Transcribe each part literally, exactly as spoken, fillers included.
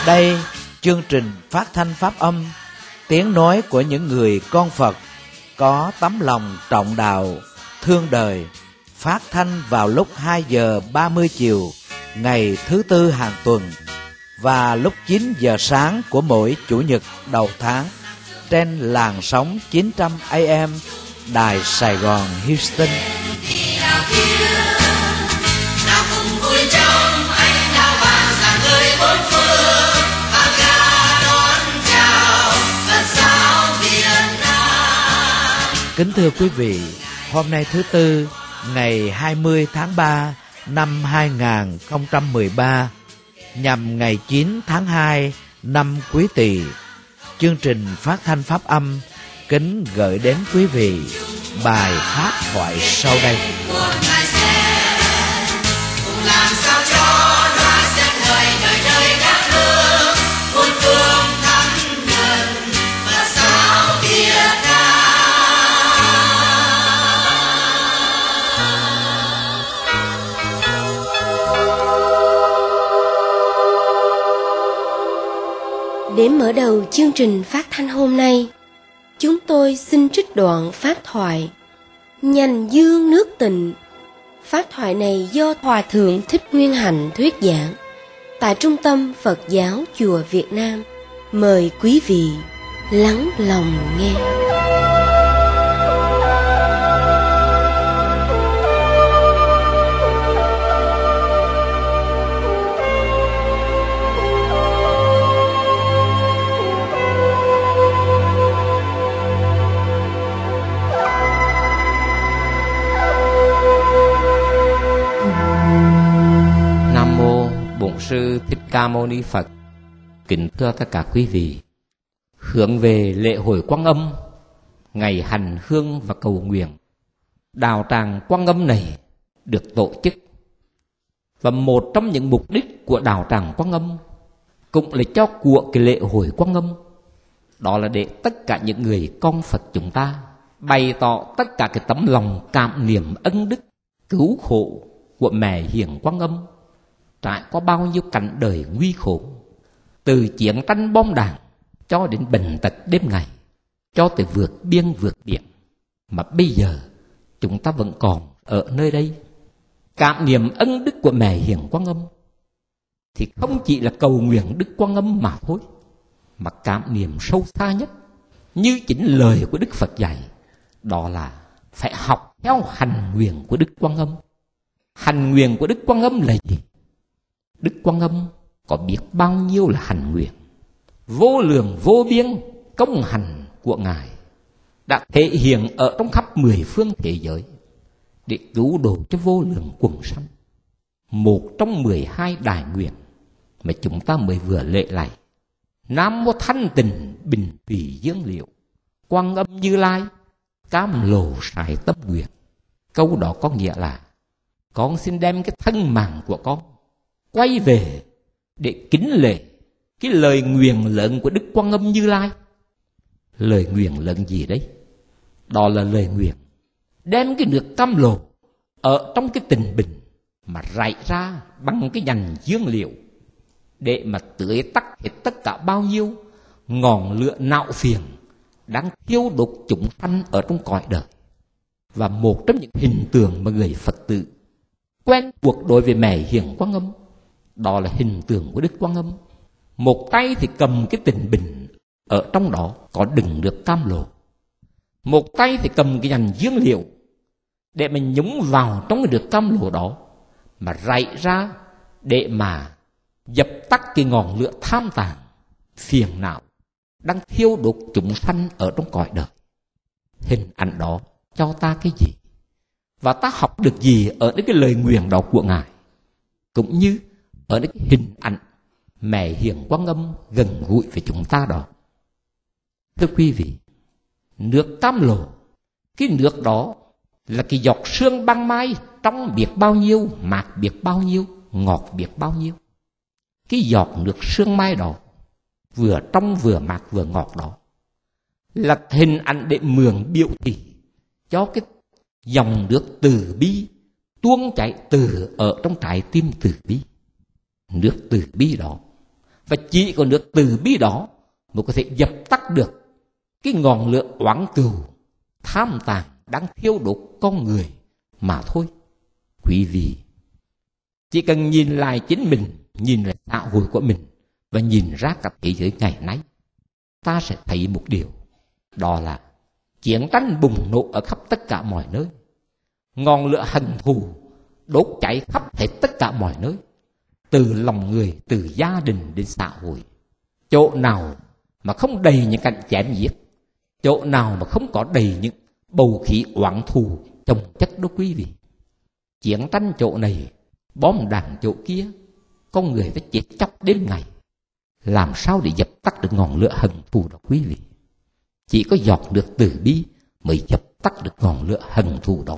Đây, chương trình phát thanh pháp âm, tiếng nói của những người con Phật có tấm lòng trọng đạo, thương đời, phát thanh vào lúc hai giờ ba mươi chiều ngày thứ tư hàng tuần và lúc chín giờ sáng của mỗi chủ nhật đầu tháng trên làn sóng chín trăm A M Đài Sài Gòn Houston. Kính thưa quý vị, hôm nay thứ Tư, ngày hai mươi tháng ba năm hai nghìn không trăm mười ba, nhằm ngày chín tháng hai năm Quý Tỵ, chương trình phát thanh pháp âm kính gửi đến quý vị bài pháp thoại sau đây. Để mở đầu chương trình phát thanh hôm nay, chúng tôi xin trích đoạn pháp thoại Nhành dương nước Tịnh. Pháp thoại này do Hòa Thượng Thích Nguyên Hạnh thuyết giảng tại Trung tâm Phật giáo Chùa Việt Nam. Mời quý vị lắng lòng nghe. Bổn Sư Thích Ca Mâu Ni Phật. Kính thưa tất cả quý vị, hướng về lễ hội Quang Âm, ngày hành hương và cầu nguyện, đạo tràng Quang Âm này được tổ chức. Và một trong những mục đích của đạo tràng Quang Âm cũng là cho của cái lễ hội Quang Âm, đó là để tất cả những người con Phật chúng ta bày tỏ tất cả cái tấm lòng cảm niệm ân đức cứu khổ của mẹ hiền Quang Âm trải qua bao nhiêu cảnh đời nguy khổ, từ chiến tranh bom đạn cho đến bệnh tật đêm ngày, cho tới vượt biên vượt biển, mà bây giờ chúng ta vẫn còn ở nơi đây. Cảm niệm ân đức của mẹ hiền Quang Âm thì không chỉ là cầu nguyện Đức Quang Âm mà thôi, mà cảm niệm sâu xa nhất như chính lời của Đức Phật dạy, đó là phải học theo hành nguyện của Đức Quang Âm. Hành nguyện của Đức Quang Âm là gì? Đức Quang Âm có biết bao nhiêu là hành nguyện, vô lượng vô biên công hành của Ngài đã thể hiện ở trong khắp mười phương thế giới để cứu độ cho vô lượng quần sanh. Một trong mười hai đại nguyện mà chúng ta mới vừa lễ lại: Nam mô Thanh Tịnh Bình Thủy Dương Liệu, Quang Âm Như Lai cam lồ sải tâm nguyện. Câu đó có nghĩa là con xin đem cái thân mạng của con quay về để kính lễ cái lời nguyện lớn của Đức Quang Âm Như Lai. Lời nguyện lớn gì đấy? Đó là lời nguyện đem cái nước cam lồ ở trong cái tình bình mà rải ra bằng cái nhành dương liệu để mà tưới tắt hết tất cả bao nhiêu ngọn lửa não phiền đang thiêu đốt chúng sanh ở trong cõi đời. Và một trong những hình tượng mà người Phật tử quen thuộc đối với mẹ hiền Quang Âm, đó là hình tượng của Đức Quang Âm. Một tay thì cầm cái tình bình, ở trong đó có đựng nước cam lồ. Một tay thì cầm cái nhành dương liệu để mình nhúng vào trong cái nước cam lồ đó mà rải ra để mà dập tắt cái ngọn lửa tham tàn, phiền não đang thiêu đốt chúng sanh ở trong cõi đời. Hình ảnh đó cho ta cái gì? Và ta học được gì ở những cái lời nguyện đó của Ngài? Cũng như ở những cái hình ảnh mẹ hiền Quang Âm gần gũi với chúng ta đó. Thưa quý vị, nước cam lồ, cái nước đó là cái giọt sương ban mai, trong biết bao nhiêu, mát biết bao nhiêu, ngọt biết bao nhiêu. Cái giọt nước sương mai đó, vừa trong vừa mát vừa ngọt đó, là hình ảnh để mường biểu thị cho cái dòng nước từ bi tuôn chảy từ ở trong trái tim từ bi. Nước từ bi đó Và chỉ có nước từ bi đó mới có thể dập tắt được cái ngọn lửa oán cừu, tham tàn đang thiêu đốt con người mà thôi. Quý vị chỉ cần nhìn lại chính mình, nhìn lại xã hội của mình và nhìn ra cả thế giới ngày nay, ta sẽ thấy một điều, đó là chiến tranh bùng nổ ở khắp tất cả mọi nơi. Ngọn lửa hận thù đốt cháy khắp hết tất cả mọi nơi, từ lòng người, từ gia đình đến xã hội. Chỗ nào mà không đầy những cảnh chém giết, chỗ nào mà không có đầy những bầu khí oán thù chồng chất đó quý vị. Chiến tranh chỗ này, bom đạn chỗ kia, con người phải chết chóc đêm ngày. Làm sao để dập tắt được ngọn lửa hận thù đó quý vị? Chỉ có giọt nước từ bi mới dập tắt được ngọn lửa hận thù đó.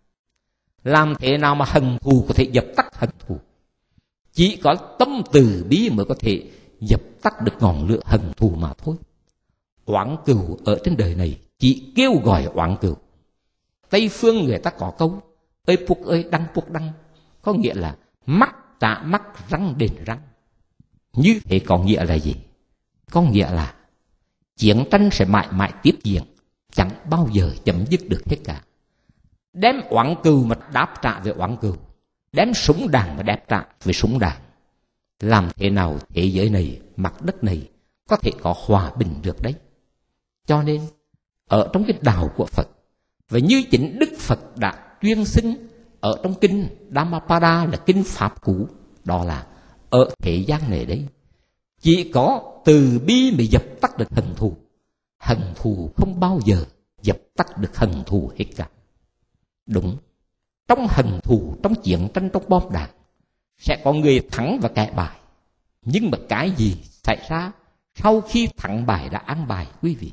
Làm thế nào mà hận thù có thể dập tắt hận thù? Chỉ có tâm từ bi mới có thể dập tắt được ngọn lửa hận thù mà thôi. Oán cừu ở trên đời này chỉ kêu gọi oán cừu. Tây phương người ta có câu ơi puộc ơi đăng puộc đăng, có nghĩa là mắt trả mắt, răng đền răng. Như thế có nghĩa là gì? Có nghĩa là chiến tranh sẽ mãi mãi tiếp diễn, chẳng bao giờ chấm dứt được hết cả. Đem oán cừu mà đáp trả về oán cừu, đem súng đạn mà đáp trả về súng đạn. Làm thế nào thế giới này, mặt đất này có thể có hòa bình được đấy? Cho nên ở trong cái đạo của Phật, và như chính Đức Phật đã tuyên xưng ở trong kinh Dhammapada là kinh Pháp cũ, đó là ở thế gian này đấy, chỉ có từ bi mới dập tắt được hận thù. Hận thù không bao giờ dập tắt được hận thù hết cả. Đúng, trong hận thù, trong chiến tranh, trong bom đạn sẽ có người thắng và kẻ bại. Nhưng mà cái gì xảy ra sau khi thắng bại đã an bài quý vị?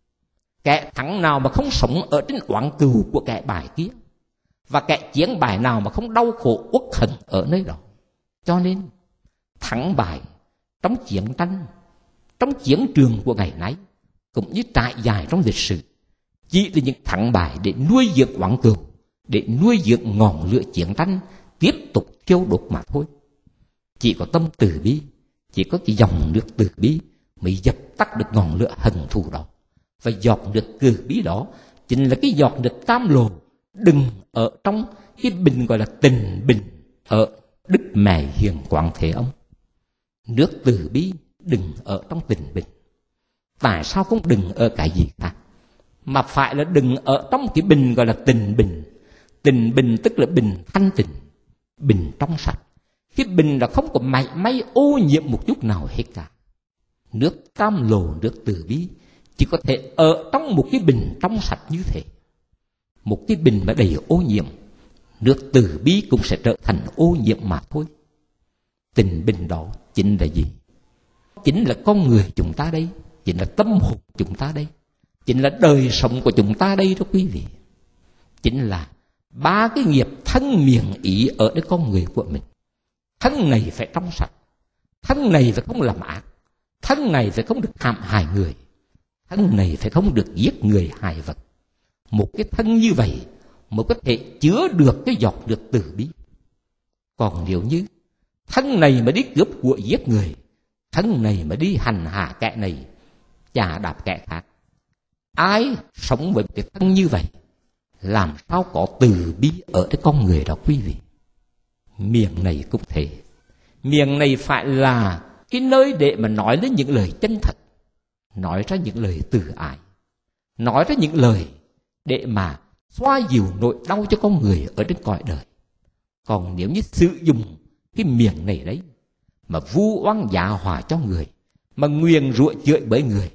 Kẻ thắng nào mà không sống ở trên oán cừu của kẻ bại kia, và kẻ chiến bại nào mà không đau khổ uất hận ở nơi đó. Cho nên thắng bại trong chiến tranh, trong chiến trường của ngày nay, cũng như trải dài trong lịch sử, chỉ là những thắng bại để nuôi dưỡng oán cừu, để nuôi dưỡng ngọn lửa chiến tranh tiếp tục thiêu đốt mà thôi. Chỉ có tâm từ bi, chỉ có cái dòng nước từ bi mới dập tắt được ngọn lửa hận thù đó. Và giọt nước từ bi đó chính là cái giọt nước cam lồ đừng ở trong cái bình gọi là tình bình ở Đức Mẹ Hiền Quảng Thế Âm. Nước từ bi đừng ở trong tình bình. Tại sao không đừng ở cái gì khác, mà phải là đừng ở trong cái bình gọi là tình bình? Tình bình tức là bình thanh tịnh, bình trong sạch. Cái bình là không có mảy may ô nhiễm một chút nào hết cả. Nước cam lồ, nước từ bi chỉ có thể ở trong một cái bình trong sạch như thế. Một cái bình mà đầy ô nhiễm, nước từ bi cũng sẽ trở thành ô nhiễm mà thôi. Tình bình đó chính là gì? Chính là con người chúng ta đây, chính là tâm hồn chúng ta đây, chính là đời sống của chúng ta đây đó quý vị. Chính là ba cái nghiệp thân miệng ý ở nơi con người của mình. Thân này phải trong sạch, thân này phải không làm ác, thân này phải không được hãm hại người, thân này phải không được giết người hại vật. Một cái thân như vậy mới có thể chứa được cái giọt nước từ bi. Còn nếu như thân này mà đi cướp của giết người, thân này mà đi hành hạ kẻ này, chà đạp kẻ khác, ai sống với cái thân như vậy làm sao có từ bi ở cái con người đó quý vị? Miệng này cũng thế. Miệng này phải là cái nơi để mà nói lên những lời chân thật, nói ra những lời từ ái, nói ra những lời để mà xoa dịu nỗi đau cho con người ở trên cõi đời. Còn nếu như sử dụng cái miệng này đấy mà vu oan dạ hòa cho người, mà nguyền rủa chửi bới người,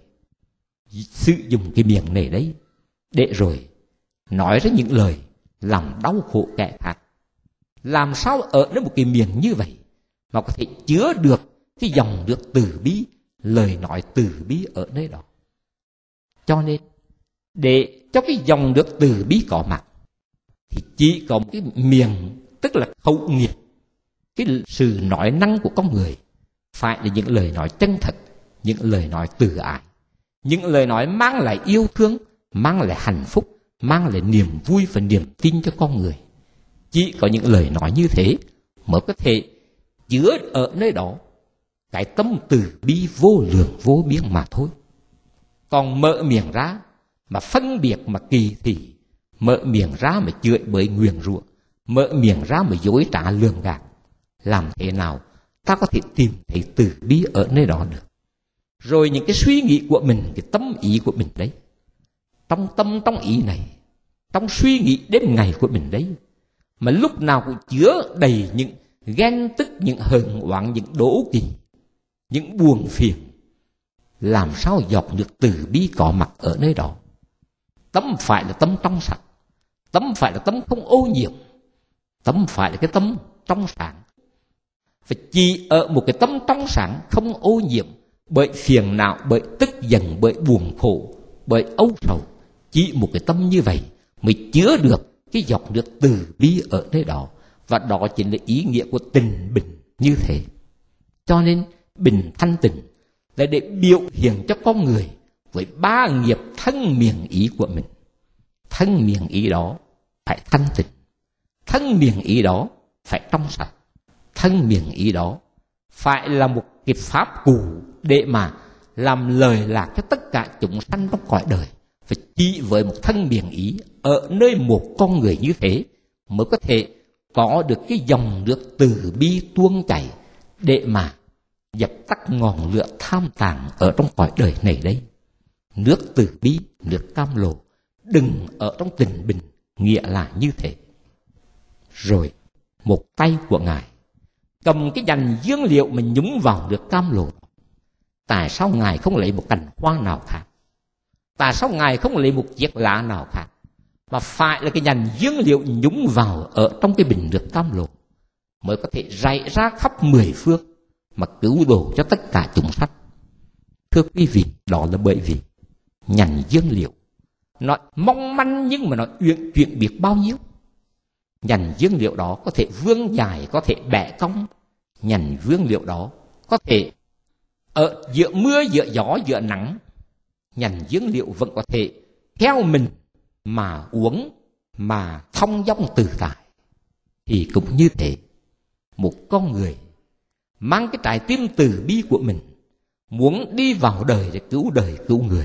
sử dụng cái miệng này đấy để rồi nói ra những lời làm đau khổ kẻ khác, làm sao ở đến một cái miệng như vậy mà có thể chứa được cái dòng nước từ bi, lời nói từ bi ở nơi đó? Cho nên để cho cái dòng nước từ bi có mặt thì chỉ có một cái miệng, tức là khẩu nghiệp, cái sự nói năng của con người phải là những lời nói chân thật, những lời nói từ ái, những lời nói mang lại yêu thương, mang lại hạnh phúc, mang lại niềm vui và niềm tin cho con người. Chỉ có những lời nói như thế mới có thể chứa ở nơi đó cái tâm từ bi vô lượng vô biên mà thôi. Còn mở miệng ra mà phân biệt mà kỳ thị, mở miệng ra mà chửi bới nguyền rủa, mở miệng ra mà dối trá lường gạt, làm thế nào ta có thể tìm thấy từ bi ở nơi đó được? Rồi những cái suy nghĩ của mình, cái tâm ý của mình đấy, trong tâm trong ý này, trong suy nghĩ đêm ngày của mình đấy, mà lúc nào cũng chứa đầy những ghen tức, những hờn oán, những đố kỵ, những buồn phiền, làm sao giọt nước từ bi có mặt ở nơi đó? Tâm phải là tâm trong sạch, tâm phải là tâm không ô nhiễm, tâm phải là cái tâm trong sáng. Và chỉ ở một cái tâm trong sáng không ô nhiễm bởi phiền não, bởi tức giận, bởi buồn khổ, bởi âu sầu, chỉ một cái tâm như vậy mới chứa được cái giọt nước từ bi ở nơi đó. Và đó chính là ý nghĩa của tình bình như thế. Cho nên bình thanh tịnh là để biểu hiện cho con người với ba nghiệp thân miệng ý của mình. Thân miệng ý đó phải thanh tịnh, thân miệng ý đó phải trong sạch, thân miệng ý đó phải là một cái pháp cụ để mà làm lời lạc cho tất cả chúng sanh trong cõi đời. Và chỉ với một thân miệng ý ở nơi một con người như thế mới có thể có được cái dòng nước từ bi tuôn chảy để mà dập tắt ngọn lửa tham tàn ở trong cõi đời này đấy. Nước từ bi, nước cam lồ, đừng ở trong tình bình, nghĩa là như thế. Rồi một tay của Ngài cầm cái dành dương liệu mà nhúng vào nước cam lồ. Tại sao Ngài không lấy một cành hoa nào khác? Tại sao Ngài không lấy một chiếc lá nào khác? Mà phải là cái dành dương liệu nhúng vào ở trong cái bình nước cam lồ mới có thể rải ra khắp mười phương mà cứu độ cho tất cả chúng sanh. Thưa quý vị, đó là bởi vì nhành dương liệu nó mong manh nhưng mà nó uyển chuyển biết bao nhiêu. Nhành dương liệu đó có thể vươn dài, có thể bẻ cong. Nhành dương liệu đó có thể ở giữa mưa, giữa gió, giữa nắng, nhành dương liệu vẫn có thể theo mình mà uống, mà thông dong tự tại. Thì cũng như thế, một con người mang cái trái tim từ bi của mình, muốn đi vào đời để cứu đời cứu người,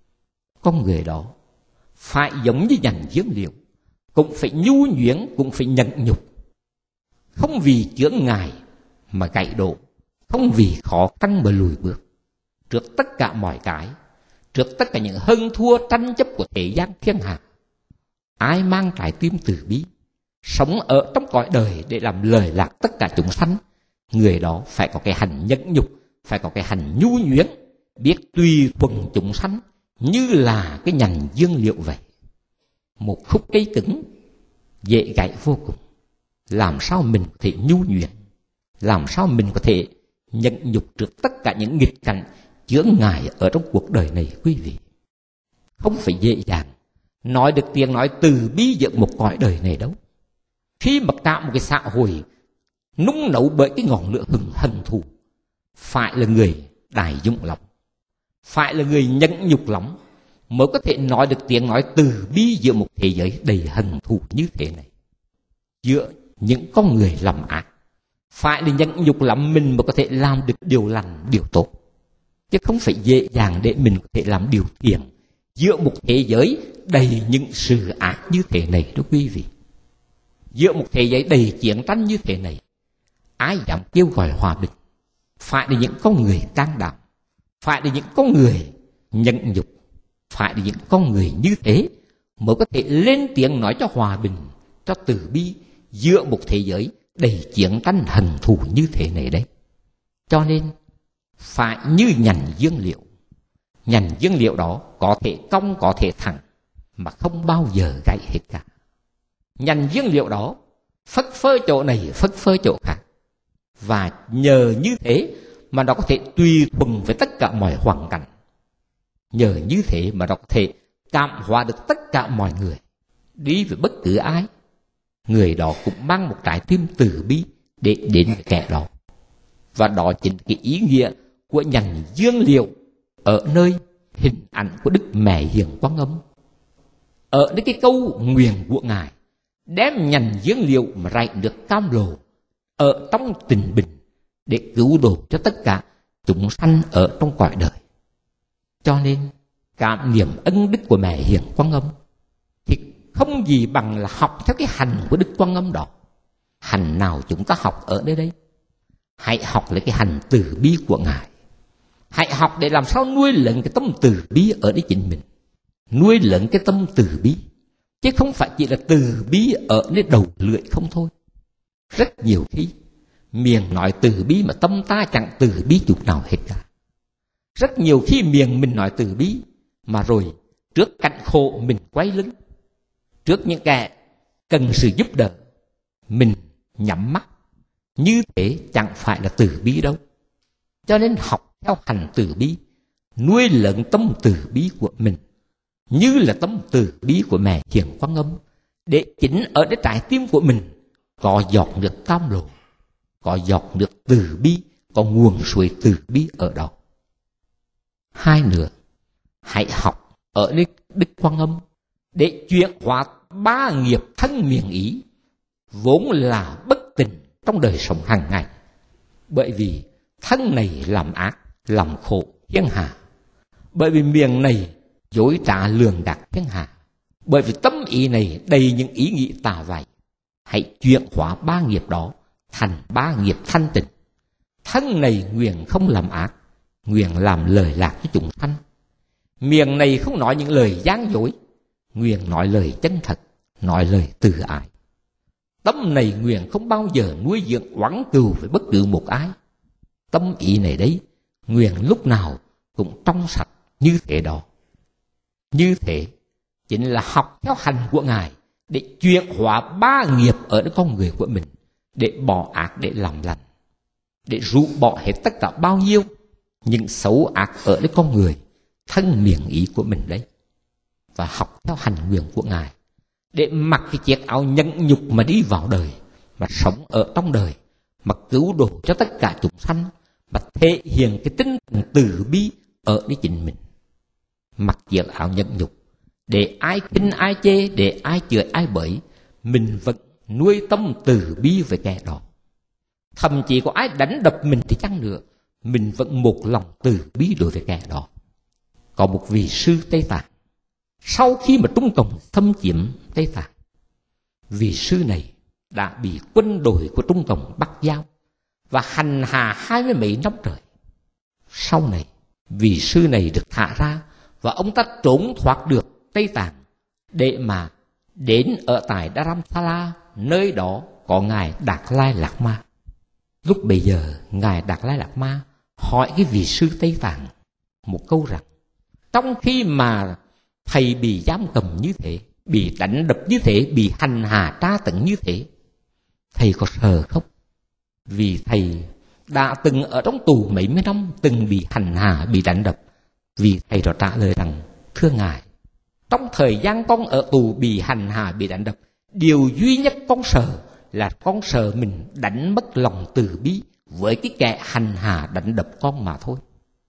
con người đó phải giống như nhành dương liệu, cũng phải nhu nhuyễn, cũng phải nhẫn nhục, không vì chướng ngại mà gãy đổ, không vì khó khăn mà lùi bước. Trước tất cả mọi cái, trước tất cả những hơn thua tranh chấp của thế gian thiên hạ, ai mang trái tim từ bi, sống ở trong cõi đời để làm lời lạc tất cả chúng sanh, người đó phải có cái hành nhẫn nhục, phải có cái hành nhu nhuyễn, biết tùy thuận chúng sanh như là cái nhành dương liệu vậy. Một khúc cây cứng dễ gãy vô cùng, làm sao mình có thể nhu nhuyễn, làm sao mình có thể nhẫn nhục trước tất cả những nghịch cảnh chướng ngại ở trong cuộc đời này quý vị. Không phải dễ dàng nói được tiếng nói từ bi giữa một cõi đời này đâu. Khi mà cả một cái xã hội nung nấu bởi cái ngọn lửa hừng hần thù, phải là người đại dũng lắm, phải là người nhẫn nhục lắm mới có thể nói được tiếng nói từ bi giữa một thế giới đầy hận thù như thế này. Giữa những con người làm ác, phải là nhẫn nhục lắm mình mới có thể làm được điều lành, điều tốt, chứ không phải dễ dàng để mình có thể làm điều thiện giữa một thế giới đầy những sự ác như thế này đó quý vị. Giữa một thế giới đầy chiến tranh như thế này, ai dám kêu gọi hòa bình? Phải là những con người can đảm, phải là những con người nhẫn nhục, phải là những con người như thế mới có thể lên tiếng nói cho hòa bình, cho từ bi giữa một thế giới đầy chiến tranh hận thù như thế này đấy. Cho nên phải như nhành dương liệu. Nhành dương liệu đó có thể cong, có thể thẳng, mà không bao giờ gãy hết cả. Nhành dương liệu đó phất phơ chỗ này, phất phơ chỗ khác, và nhờ như thế mà nó có thể tùy thuận với tất cả mọi hoàn cảnh. Nhờ như thế mà nó có thể cảm hóa được tất cả mọi người. Đi với bất cứ ai, người đó cũng mang một trái tim từ bi để đến với kẻ đó. Và đó chính là cái ý nghĩa của nhành dương liệu ở nơi hình ảnh của Đức Mẹ Hiền Quang Âm. Ở nơi cái câu nguyện của Ngài, đem nhành dương liệu mà rải nước cam lồ ở trong tình bình, để cứu độ cho tất cả chúng sanh ở trong cõi đời. Cho nên cảm niệm ân đức của mẹ Hiền Quan Âm thì không gì bằng là học theo cái hành của Đức Quan Âm đó. Hành nào chúng ta học ở nơi đây? Hãy học lấy cái hành từ bi của Ngài. Hãy học để làm sao nuôi lớn cái tâm từ bi ở đây chính mình. Nuôi lớn cái tâm từ bi, chứ không phải chỉ là từ bi ở nơi đầu lưỡi không thôi. Rất nhiều khi miệng nói từ bi mà tâm ta chẳng từ bi chút nào hết cả. Rất nhiều khi miệng mình nói từ bi mà rồi trước cảnh khổ mình quay lưng. Trước những kẻ cần sự giúp đỡ mình nhắm mắt. Như thế chẳng phải là từ bi đâu. Cho nên học theo hành từ bi, nuôi lớn tâm từ bi của mình như là tâm từ bi của mẹ Hiền Quan Âm, để chính ở cái trái tim của mình có giọt nước cam lộ, có giọt nước từ bi, có nguồn suối từ bi ở đó. Hai nữa, hãy học ở nơi Đức Quan Âm để chuyển hóa ba nghiệp thân miệng ý vốn là bất tình trong đời sống hàng ngày. Bởi vì thân này làm ác, làm khổ thiên hạ. Bởi vì miệng này dối trá lường gạt thiên hạ. Bởi vì tâm ý này đầy những ý nghĩ tà vậy. Hãy chuyển hóa ba nghiệp đó thành ba nghiệp thanh tịnh. Thân này nguyện không làm ác, nguyện làm lời lạc cho chúng sanh. Miệng này không nói những lời gian dối, nguyện nói lời chân thật, nói lời từ ái. Tâm này nguyện không bao giờ nuôi dưỡng oán cừu với bất cứ một ai. Tâm ý này đấy, nguyện lúc nào cũng trong sạch như thế đó. Như thế chính là học theo hành của Ngài để chuyển hóa ba nghiệp ở nơi con người của mình, để bỏ ác để làm lành, để rũ bỏ hết tất cả bao nhiêu những xấu ác ở nơi con người, thân miệng ý của mình đấy. Và học theo hành nguyện của Ngài để mặc cái chiếc áo nhẫn nhục mà đi vào đời, mà sống ở trong đời, mà cứu độ cho tất cả chúng sanh, mà thể hiện cái tinh thần từ bi ở nơi chính mình. Mặc chiếc áo nhẫn nhục để ai khinh ai chê, để ai chửi ai bới, mình vẫn nuôi tâm từ bi với kẻ đó. Thậm chí có ai đánh đập mình thì chăng nữa, mình vẫn một lòng từ bi đối với kẻ đó. Có một vị sư Tây Tạng, sau khi mà Trung Cộng xâm chiếm Tây Tạng, vị sư này đã bị quân đội của Trung Cộng bắt giao và hành hạ hai mươi mấy năm trời. Sau này, vị sư này được thả ra và ông ta trốn thoát được Tây Tạng để mà đến ở tại Dharamsala, nơi đó có Ngài Đạt Lai Lạt Ma. Lúc bấy giờ, Ngài Đạt Lai Lạt Ma hỏi cái vị sư Tây Tạng một câu rằng, trong khi mà thầy bị giam cầm như thế, bị đánh đập như thế, bị hành hạ tra tấn như thế, thầy có sợ không? Vì thầy đã từng ở trong tù mấy mươi năm, từng bị hành hạ, bị đánh đập. Vì thầy đó trả lời rằng, thưa Ngài, trong thời gian con ở tù bị hành hạ, bị đánh đập, điều duy nhất con sợ là con sợ mình đánh mất lòng từ bi với cái kẻ hành hạ đánh đập con mà thôi.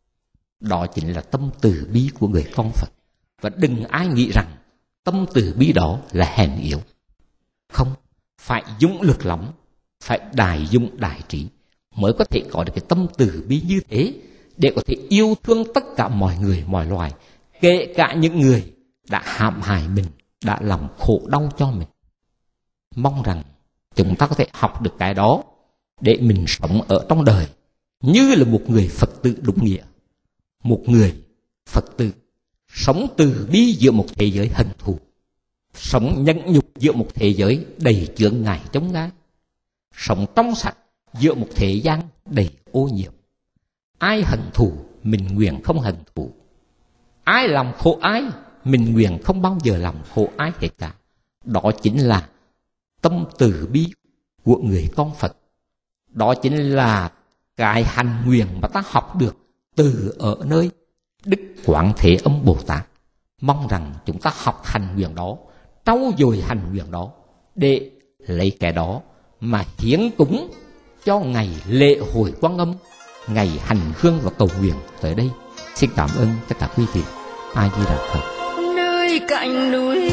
Đó chính là tâm từ bi của người con Phật. Và đừng ai nghĩ rằng tâm từ bi đó là hèn yếu. Không, phải dũng lực lắm, phải đại dũng đại trí mới có thể có được cái tâm từ bi như thế, để có thể yêu thương tất cả mọi người, mọi loài, kể cả những người đã hãm hại mình, đã làm khổ đau cho mình. Mong rằng chúng ta có thể học được cái đó để mình sống ở trong đời như là một người Phật tử đúng nghĩa. Một người Phật tử sống từ bi giữa một thế giới hận thù, sống nhẫn nhục giữa một thế giới đầy chướng ngại chống ngại, sống trong sạch giữa một thế gian đầy ô nhiễm. Ai hận thù, mình nguyện không hận thù. Ai làm khổ ai, mình nguyện không bao giờ làm khổ ai hết cả. Đó chính là tâm từ bi của người con Phật. Đó chính là cái hành nguyện mà ta học được từ ở nơi Đức Quán Thế Âm Bồ Tát. Mong rằng chúng ta học hành nguyện đó, trau dồi hành nguyện đó, để lấy cái đó mà hiến cúng cho ngày lễ hội Quan Âm, ngày hành hương và cầu nguyện tới đây. Xin cảm ơn tất cả quý vị. A Di Đà Phật. Nơi cạnh núi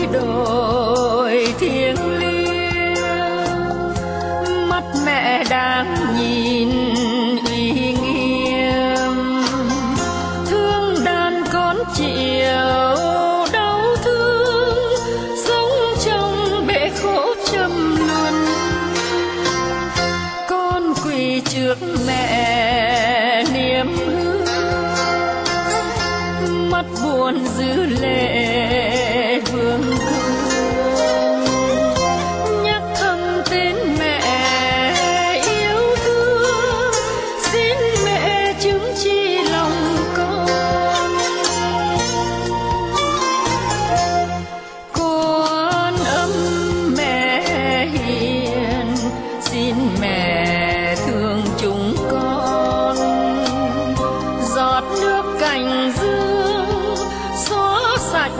đồi thiêng liêng, mắt mẹ đang nhìn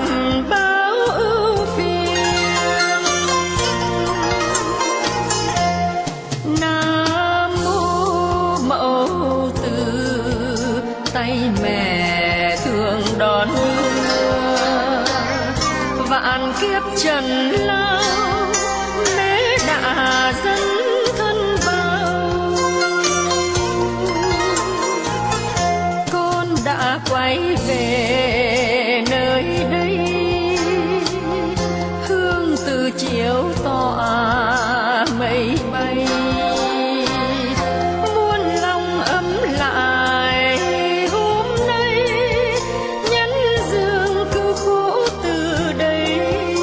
bao ưu phiền. Nam mô Mẫu Từ, tay mẹ thường đón đưa, vạn kiếp trần lao mẹ đã dâng thân bao. Con đã quay về nơi đây, hương từ chiếu tỏa mây bay, muôn lòng ấm lại hôm nay, nhắn dương cứu khổ từ đây.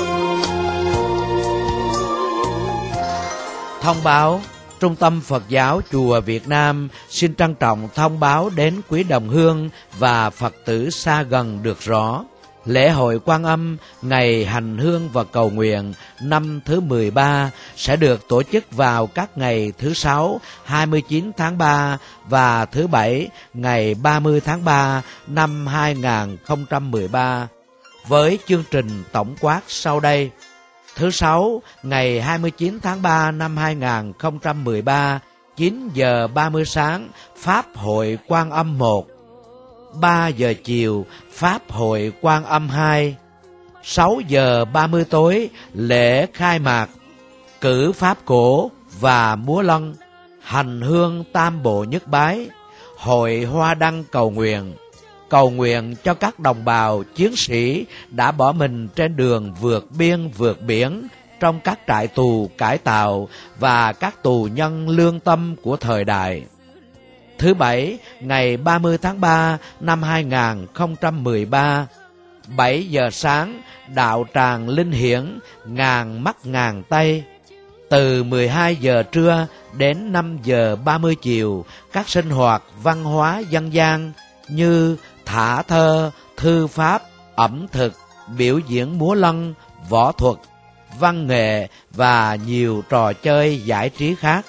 Thông báo: Trung tâm Phật giáo Chùa Việt Nam xin trân trọng thông báo đến quý đồng hương và Phật tử xa gần được rõ. Lễ hội Quan Âm ngày hành hương và cầu nguyện năm thứ mười ba sẽ được tổ chức vào các ngày thứ Sáu hai mươi chín tháng ba và thứ Bảy ngày ba mươi tháng ba năm hai nghìn không trăm mười ba với chương trình tổng quát sau đây. Thứ Sáu, ngày hai mươi chín tháng ba năm hai nghìn không trăm mười ba, chín giờ ba mươi sáng, Pháp hội Quan Âm một. ba giờ chiều, Pháp hội Quan Âm hai. sáu giờ ba mươi tối, lễ khai mạc, cử Pháp cổ và múa lân, hành hương tam bộ nhất bái, hội hoa đăng cầu nguyện. Cầu nguyện cho các đồng bào chiến sĩ đã bỏ mình trên đường vượt biên vượt biển trong các trại tù cải tạo và các tù nhân lương tâm của thời đại. Thứ Bảy, ngày ba mươi tháng ba năm hai nghìn không trăm mười ba, bảy giờ sáng, đạo tràng linh hiển ngàn mắt ngàn tay. Từ mười hai giờ trưa đến năm giờ ba mươi chiều, các sinh hoạt văn hóa dân gian như thả thơ, thư pháp, ẩm thực, biểu diễn múa lân, võ thuật, văn nghệ và nhiều trò chơi giải trí khác.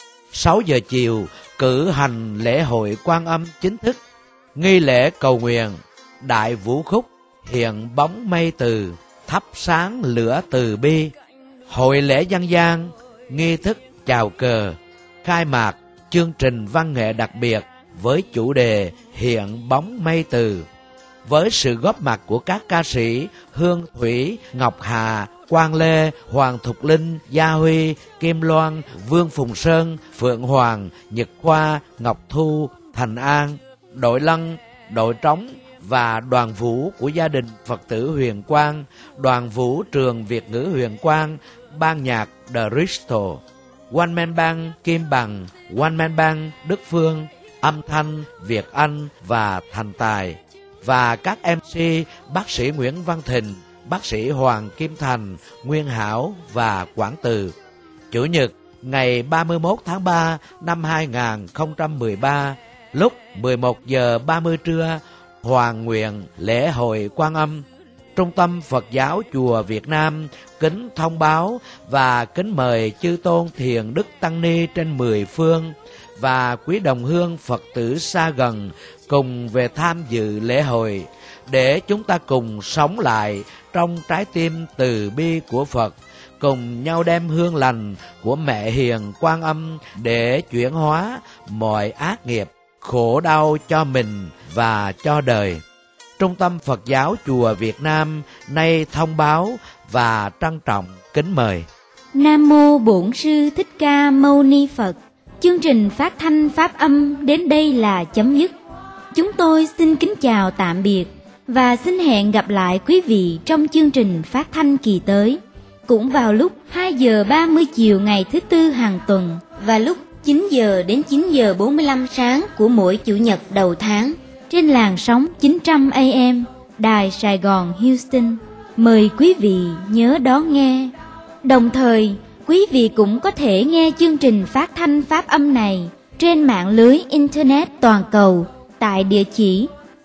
sáu giờ chiều, cử hành lễ hội Quan Âm chính thức, nghi lễ cầu nguyện, đại vũ khúc, hiện bóng mây từ, thắp sáng lửa từ bi, hội lễ dân gian, nghi thức chào cờ, khai mạc chương trình văn nghệ đặc biệt với chủ đề hiện bóng mây từ, với sự góp mặt của các ca sĩ Hương Thủy, Ngọc Hà, Quang Lê, Hoàng Thục Linh, Gia Huy, Kim Loan, Vương Phùng Sơn, Phượng Hoàng, Nhật Khoa, Ngọc Thu, Thành An, đội lân, đội trống và đoàn vũ của gia đình Phật tử Huyền Quang, đoàn vũ trường Việt ngữ Huyền Quang, ban nhạc The Bristol, One Man Band Kim Bằng, One Man Band Đức Phương, âm thanh Việt Anh và Thành Tài, và các em xê bác sĩ Nguyễn Văn Thịnh, bác sĩ Hoàng Kim Thành, Nguyên Hảo và Quảng Từ. Chủ nhật ngày ba mươi mốt tháng ba năm hai nghìn không trăm mười ba, lúc mười một giờ ba mươi trưa, hoàn nguyện lễ hội Quan Âm. Trung tâm Phật giáo Chùa Việt Nam kính thông báo và kính mời chư tôn thiền đức tăng ni trên mười phương và quý đồng hương Phật tử xa gần cùng về tham dự lễ hội, để chúng ta cùng sống lại trong trái tim từ bi của Phật, cùng nhau đem hương lành của Mẹ Hiền Quan Âm để chuyển hóa mọi ác nghiệp, khổ đau cho mình và cho đời. Trung tâm Phật giáo Chùa Việt Nam nay thông báo và trân trọng kính mời. Nam mô Bổn Sư Thích Ca Mâu Ni Phật. Chương trình phát thanh pháp âm đến đây là chấm dứt. Chúng tôi xin kính chào tạm biệt và xin hẹn gặp lại quý vị trong chương trình phát thanh kỳ tới, cũng vào lúc hai giờ ba mươi chiều ngày thứ Tư hàng tuần và lúc chín giờ đến chín giờ bốn mươi lăm sáng của mỗi Chủ nhật đầu tháng trên làn sóng chín trăm A M Đài Sài Gòn Houston. Mời quý vị nhớ đón nghe. Đồng thời, quý vị cũng có thể nghe chương trình phát thanh pháp âm này trên mạng lưới Internet toàn cầu tại địa chỉ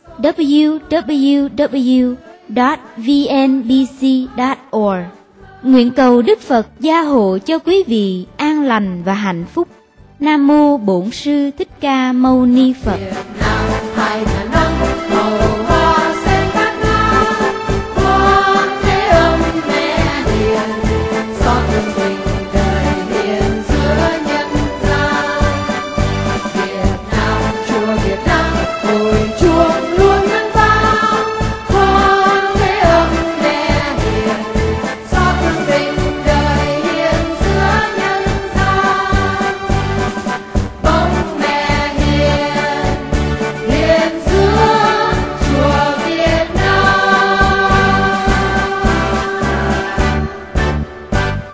w w w chấm v n b c chấm org. Nguyện cầu Đức Phật gia hộ cho quý vị an lành và hạnh phúc. Nam mô Bổn Sư Thích Ca Mâu Ni Phật. Việt Nam hai ngàn năm